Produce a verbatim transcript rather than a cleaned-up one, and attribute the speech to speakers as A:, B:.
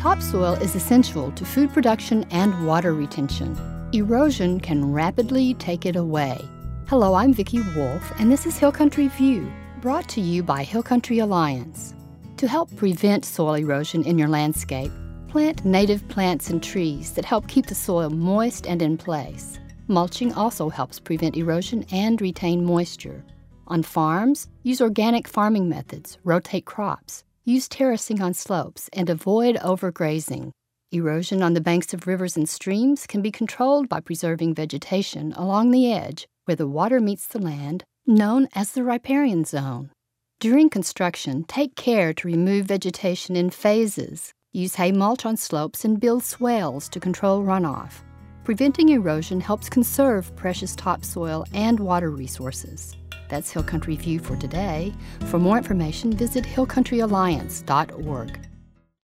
A: Topsoil is essential to food production and water retention. Erosion can rapidly take it away. Hello, I'm Vicki Wolf, and this is Hill Country View, brought to you by Hill Country Alliance. To help prevent soil erosion in your landscape, plant native plants and trees that help keep the soil moist and in place. Mulching also helps prevent erosion and retain moisture. On farms, use organic farming methods, rotate crops, use terracing on slopes, and avoid overgrazing. Erosion on the banks of rivers and streams can be controlled by preserving vegetation along the edge where the water meets the land, known as the riparian zone. During construction, take care to remove vegetation in phases. Use hay mulch on slopes and build swales to control runoff. Preventing erosion helps conserve precious topsoil and water resources. That's Hill Country View for today. For more information, visit hill country alliance dot org.